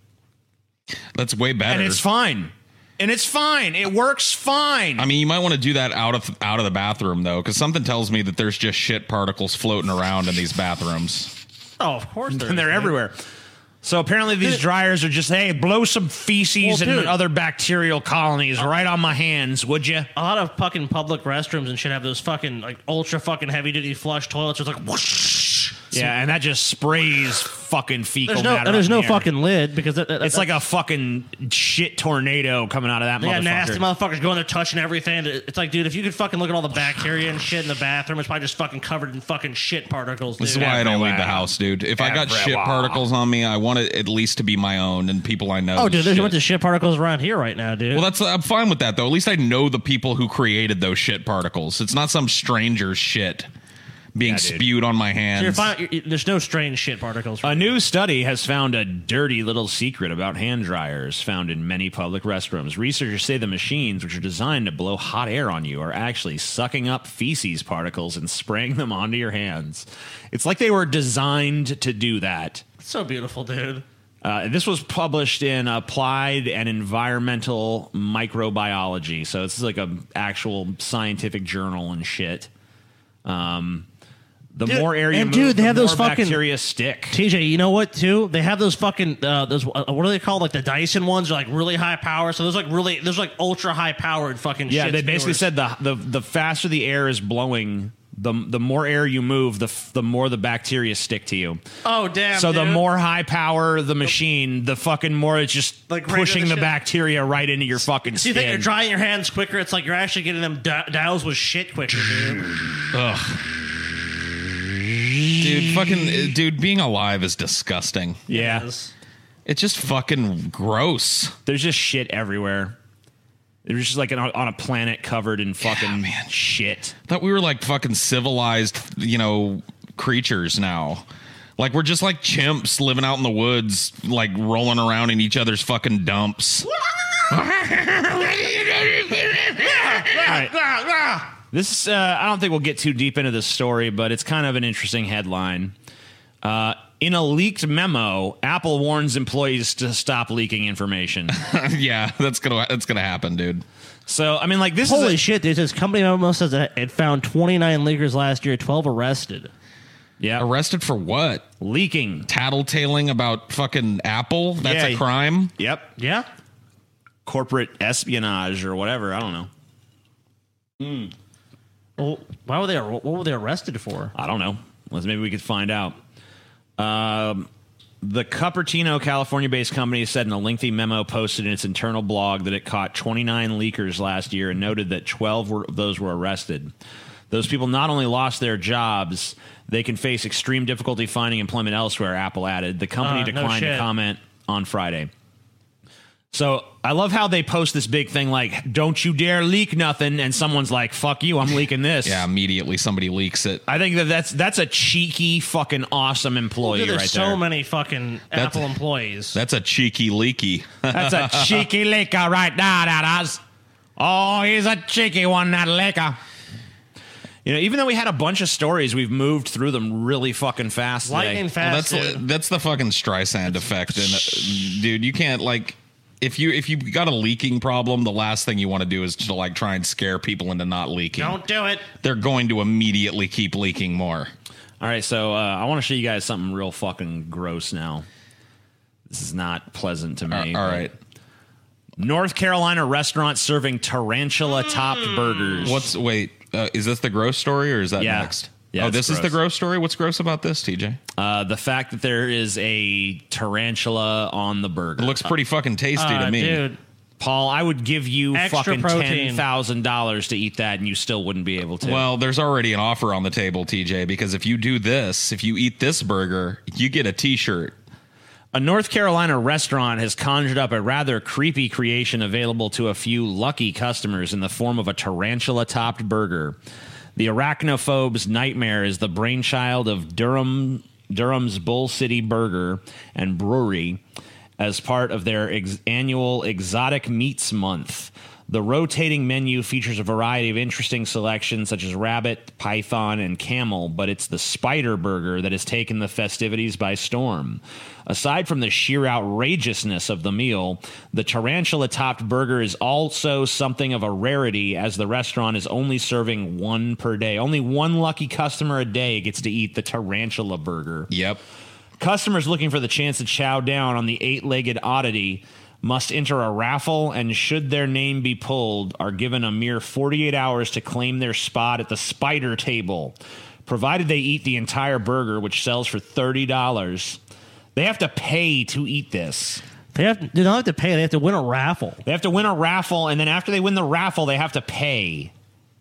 That's way better. and it's fine. And it's fine. It works fine. I mean, you might want to do that out of out of the bathroom though, because something tells me that there's just shit particles floating around in these bathrooms. Oh, of course. And they're everywhere. So apparently these dryers are just, hey, blow some feces Well, and dude. other bacterial colonies right on my hands, would you? A lot of fucking public restrooms and shit have those fucking like ultra fucking heavy duty flush toilets. It's like whoosh. Yeah, and that just sprays fucking fecal There's no, matter. and there's up no in the air. fucking lid because that, that, It's like a fucking shit tornado coming out of that they got motherfucker. nasty motherfuckers going there touching everything. It's like, dude, if you could fucking look at all the bacteria and shit in the bathroom, it's probably just fucking covered in fucking shit particles. Dude. This is why I don't leave the house, dude. If I got shit Everywhere. particles on me, I want it at least to be my own and people I know. Oh, dude, there's shit. a bunch of shit particles around here right now, dude. Well, that's I'm fine with that though. At least I know the people who created those shit particles. It's not some stranger's shit being Yeah, dude. spewed on my So you're hands. fine, you're, there's no strange shit particles. A new study has found a dirty little secret about hand dryers found in many public restrooms. Researchers say the machines, which are designed to blow hot air on you, are actually sucking up feces particles and spraying them onto your hands. It's like they were designed to do that. It's so beautiful, dude. Uh, this was published in Applied and Environmental Microbiology, so it's like a actual scientific journal and shit. Um, the Dude, more air you and move, dude, they the have more those fucking- bacteria stick. T J, you know what? Too, they have those fucking uh, those uh, what are they called? Like the Dyson ones are like really high power. So those like really those like ultra high powered fucking. Yeah, shit they basically spewers. said the, the the faster the air is blowing, the the more air you move, the f- the more the bacteria stick to you. Oh damn! so the dude. more high power the machine, the fucking more it's just Like right pushing into the the shit. bacteria right into your fucking So you think you're skin. drying your hands quicker? It's like you're actually getting them di- dials with shit quicker, dude. Ugh. Dude, fucking dude, being alive is disgusting. Yeah, Yes. It's just fucking gross. there's just shit everywhere. There's just like an, on a planet covered in fucking shit. Thought we were like fucking civilized, you know, creatures now. Like we're just like chimps living out in the woods, like rolling around in each other's fucking dumps. This, uh, I don't think we'll get too deep into this story, but it's kind of an interesting headline. Uh, in a leaked memo, Apple warns employees to stop leaking information. Yeah, that's gonna that's gonna happen, dude. So, I mean, like, this Holy is a, shit, dude! This company memo says that it found twenty-nine leakers last year, twelve arrested. yeah, Arrested for what? leaking. Tattletaling about fucking Apple? That's Yeah. a crime? Yep, Yeah. corporate espionage or whatever. I don't know. Well, why were they? What were they arrested for? I don't know. Let's maybe we could find out. Um, The Cupertino, California-based company said in a lengthy memo posted in its internal blog that it caught twenty-nine leakers last year and noted that twelve were, of those were arrested. Those people not only lost their jobs, they can face extreme difficulty finding employment elsewhere, Apple added. The company Uh, no declined to shit. comment on Friday. So I love how they post this big thing like, don't you dare leak nothing. And someone's like, fuck you, I'm leaking this. Yeah, immediately somebody leaks it. I think that that's, that's a cheeky, fucking awesome employee Dude, there's right so there. many fucking That's- Apple employees. That's a cheeky leaky. That's a cheeky leaker right now, that is. Oh, he's a cheeky one, that leaker. You know, even though we had a bunch of stories, we've moved through them really fucking fast today. Lightning fast, Well, that's dude. that's the fucking Streisand effect, and uh, dude, you can't like if you if you got a leaking problem, the last thing you want to do is to like try and scare people into not leaking. Don't do it. They're going to immediately keep leaking more. All right, so uh, I want to show you guys something real fucking gross now. This is not pleasant to me. Uh, all right. North Carolina restaurant serving tarantula-topped burgers. What's wait? Uh, is this the gross story or is that Yeah. next? Yeah, oh, it's this is the gross. gross story. What's gross about this, T J? Uh, the fact that there is a tarantula on the burger. It looks pretty fucking tasty Uh, to me. dude. Paul, I would give you Extra fucking protein. ten thousand dollars to eat that, and you still wouldn't be able to. Well, there's already an offer on the table, T J, because if you do this, if you eat this burger, you get a T-shirt. A North Carolina restaurant has conjured up a rather creepy creation available to a few lucky customers in the form of a tarantula-topped burger. The arachnophobes' nightmare is the brainchild of Durham, Durham's Bull City Burger and Brewery as part of their ex- annual Exotic Meats Month. The rotating menu features a variety of interesting selections such as rabbit, python, and camel, but it's the spider burger that has taken the festivities by storm. Aside from the sheer outrageousness of the meal, the tarantula-topped burger is also something of a rarity as the restaurant is only serving one per day. Only one lucky customer a day gets to eat the tarantula burger. Yep. Customers looking for the chance to chow down on the eight-legged oddity must enter a raffle, and should their name be pulled, are given a mere forty-eight hours to claim their spot at the spider table, provided they eat the entire burger, which sells for thirty dollars. They have to pay to eat this. They have they don't have to pay. They have to win a raffle. They have to win a raffle, and then after they win the raffle, they have to pay.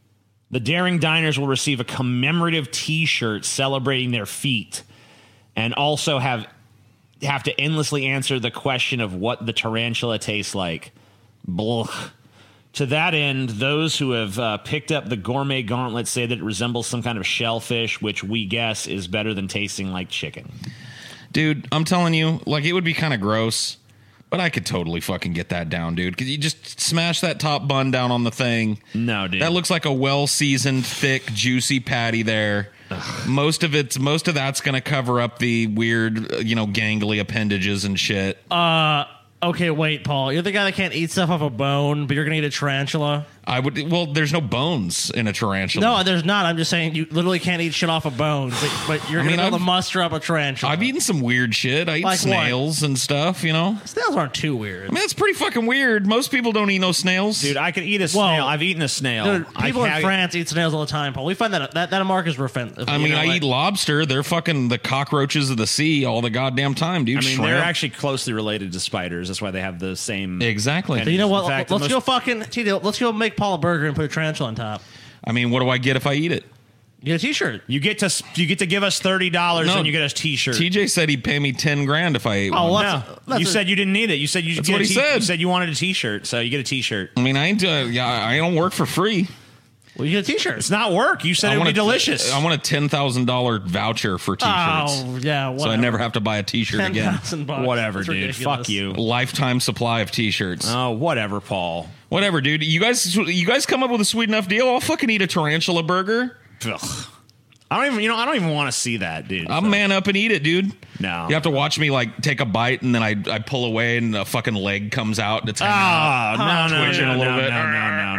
The daring diners will receive a commemorative T-shirt celebrating their feat, and also have have to endlessly answer the question of what the tarantula tastes like. Blah. To that end, those who have uh, picked up the gourmet gauntlet say that it resembles some kind of shellfish, which we guess is better than tasting like chicken. Dude, I'm telling you, like, it would be kind of gross, but I could totally fucking get that down, dude. Because you just smash that top bun down on the thing. No, dude. That looks like a well-seasoned, thick, juicy patty there. Ugh. Most of it's, most of that's going to cover up the weird, you know, gangly appendages and shit. Uh, okay, wait, Paul. You're the guy that can't eat stuff off a bone, but you're gonna eat a tarantula. I would. Well, there's no bones in a tarantula. No, there's not. I'm just saying you literally can't eat shit off of bones, but, but you're I gonna mean, be able I've- to muster up a tarantula. I've eaten some weird shit. I eat Like what? snails and stuff, you know? Snails aren't too weird. I mean, that's pretty fucking weird. Most people don't eat no snails. Dude, I could eat a Well, snail. I've eaten a snail. Dude, people I in have- France eat snails all the time, Paul. We find that that, that a mark is offensive. I mean, I eat lobster. They're fucking the cockroaches of the sea all the goddamn time, dude. I mean, Shrimp. they're actually closely related to spiders. That's why they have the same. Exactly. So you know what? In fact, let's the go most- fucking T-J, let's go make Paul a burger and put a tarantula on top. I mean, what do I get if I eat it? You get a T-shirt. You get to you get to give us thirty dollars No. and you get a T-shirt. T J said he'd pay me ten grand if I ate Oh, one. well, no, that's- that's you a- said you didn't need it. You said you That's get what a he t- said. You said you wanted a T-shirt, so you get a T-shirt. I mean, I ain't. Uh, yeah, I don't work for free. Well, you get a T-shirt. It's not work. You said I it would want be a- delicious. I want a ten thousand dollar voucher for T-shirts, Oh yeah, whatever. so I never have to buy a T-shirt ten again. thousand bucks. Whatever, That's dude. ridiculous. Fuck you. Lifetime supply of T-shirts. Oh, whatever, Paul. Whatever, dude. You guys, you guys come up with a sweet enough deal. I'll fucking eat a tarantula burger. Ugh. I don't even. You know, I don't even want to see that, dude. I'll man up and eat it, dude. No. You have to watch me like take a bite and then I I pull away and a fucking leg comes out and it's hanging out. Oh, no, no, Twitching no, a little no, bit. no, no, no,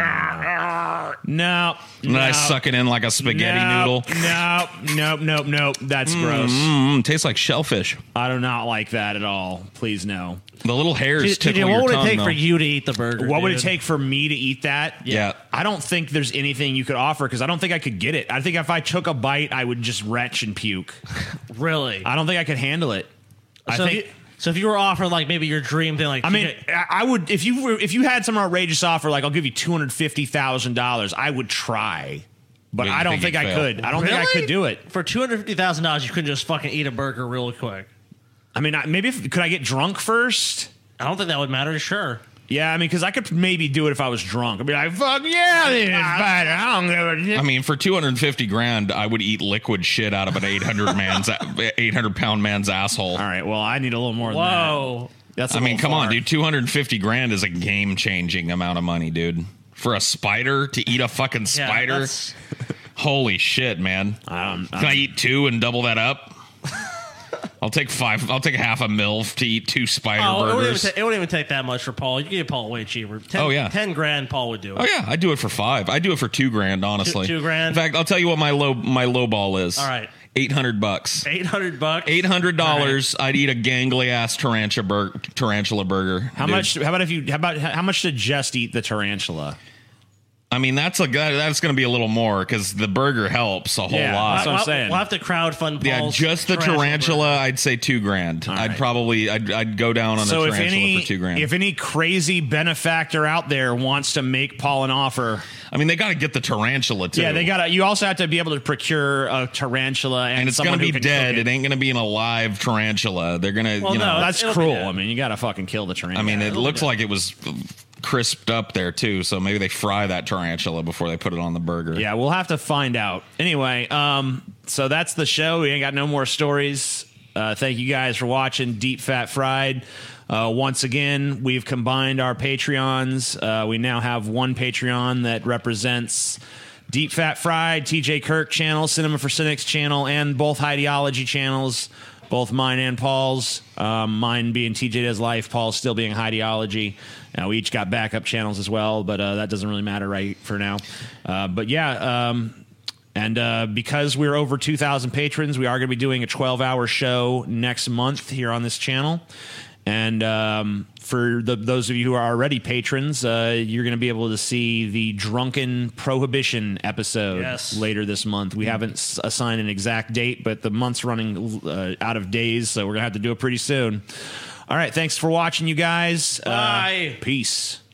no, no. And then I no. suck it in like a spaghetti no, noodle. No, nope, nope, nope. That's gross. Mm, tastes like shellfish. I do not like that at all. Please no. The little hairs T- tickle T J, your what would tongue, it take though. for you to eat the burger? What would it dude? take for me to eat that? Yeah. I don't think there's anything you could offer because I don't think I could get it. I think if I took a bite, I would just retch and puke. Really? I don't think I could handle it. I so think. If you, so if you were offered like maybe your dream thing, like I mean, I I would if you were if you had some outrageous offer, like I'll give you two hundred fifty thousand dollars, I would try, but You I don't think think, you'd I fail? could. I don't think I Really? could do it. for two hundred fifty thousand dollars, you couldn't just fucking eat a burger real quick. I mean, I- maybe if, could I get drunk first? I don't think that would matter. Sure. Yeah, I mean, because I could maybe do it if I was drunk. I'd be like, "Fuck yeah, this is better." I don't give a shit. I mean, for two hundred fifty grand, I would eat liquid shit out of an eight hundred man's eight hundred pound man's asshole. All right, well, I need a little more than Whoa. that. That's. I a mean, little come on, far. dude. two hundred fifty grand is a game changing amount of money, dude. For a spider to eat a fucking Yeah, spider, that's- holy shit, man! I don't, Can I eat two and double that up? I'll take five. I'll take half a mil to eat two spider Oh, it wouldn't, even burgers. ta- it wouldn't even take that much for Paul. You could get Paul way cheaper. Ten, Oh, yeah. ten grand. Paul would do it. Oh yeah, I do it for five. I do it for two grand, honestly. Two- two grand? In fact, I'll tell you what my low my low ball is. All right. eight hundred bucks. Eight hundred bucks. Eight hundred dollars. I'd eat a gangly ass tarantula burger. Tarantula burger. How dude. much? How about if you? How about how much to just eat the tarantula? I mean, that's a that's going to be a little more because the burger helps a whole Yeah, lot. that's what I'm We'll- saying. We'll have to crowdfund Yeah, Paul's just the tarantula, burger. I'd say two grand. All I'd right. probably I'd, I'd go down on So a if tarantula any for two grand. if any crazy benefactor out there wants to make Paul an offer, I mean, they got to get the tarantula too. yeah, they gotta. You also have to be able to procure a tarantula, and, and it's someone going to who be can dead. cook It ain't going to be an alive tarantula. They're going to, Well, you know. no, That's It'll be cruel. dead. I mean, you got to fucking kill the tarantula. I mean, it it'll looks be like it was crisped up there too. So maybe they fry that tarantula before they put it on the burger. yeah, we'll have to find out. Anyway, um, so that's the show. We ain't got no more stories. Uh, thank you guys for watching Deep Fat Fried. Uh, once again, we've combined our Patreons. Uh, we now have one Patreon that represents Deep Fat Fried, T J Kirk channel, Cinema for Cynics channel, and both Ideology channels, both mine and Paul's. Um, mine being T J Does Life, Paul's still being Ideology. Uh, we each got backup channels as well, but uh, that doesn't really matter right for now. Uh, but yeah, um, and uh, because we're over two thousand patrons, we are going to be doing a twelve hour show next month here on this channel. And um, for the, those of you who are already patrons, uh, you're going to be able to see the Drunken Prohibition episode Yes. later this month. We haven't s- assigned an exact date, but the month's running uh, out of days, so we're going to have to do it pretty soon. All right, thanks for watching, you guys. Bye. Uh, peace.